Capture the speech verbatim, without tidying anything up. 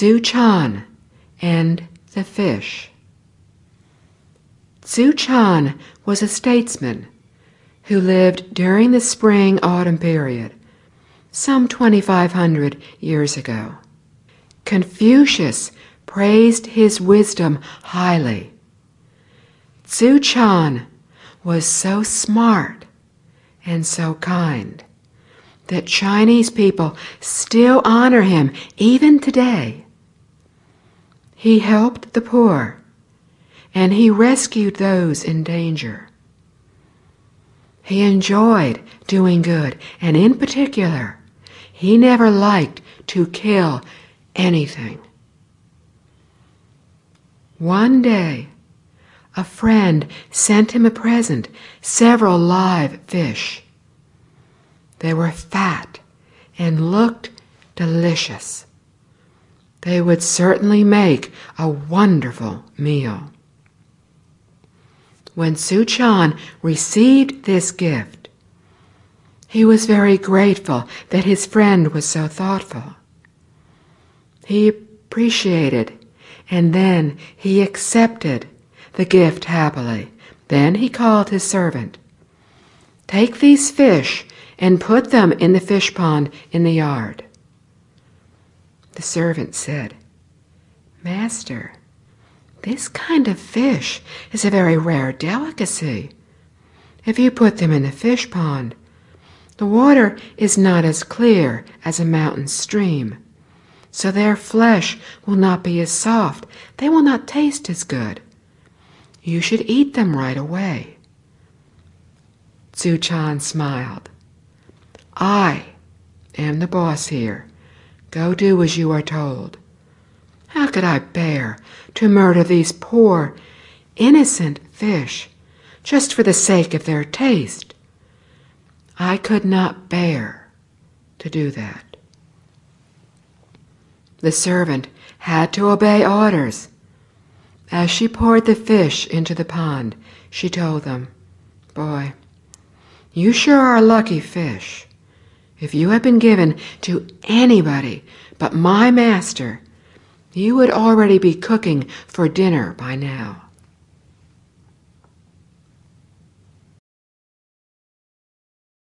Tzu Chan and the Fish. Tzu Chan was a statesman who lived during the spring-autumn period, some twenty-five hundred years ago. Confucius praised his wisdom highly. Tzu Chan was so smart and so kind that Chinese people still honor him even today. He helped the poor, and he rescued those in danger. He enjoyed doing good, and in particular, he never liked to kill anything. One day, a friend sent him a present, several live fish. They were fat and looked delicious. They would certainly make a wonderful meal. When Tzu Chan received this gift, he was very grateful that his friend was so thoughtful. He appreciated, and then he accepted the gift happily. Then he called his servant. "Take these fish and put them in the fish pond in the yard." The servant said, "Master, this kind of fish is a very rare delicacy. If you put them in the fish pond, the water is not as clear as a mountain stream, so their flesh will not be as soft. They will not taste as good. You should eat them right away." Tzu Chan smiled. "I am the boss here. Go do as you are told. How could I bear to murder these poor, innocent fish just for the sake of their taste? I could not bear to do that." The servant had to obey orders. As she poured the fish into the pond, she told them, "Boy, you sure are a lucky fish. If you had been given to anybody but my master, you would already be cooking for dinner by now."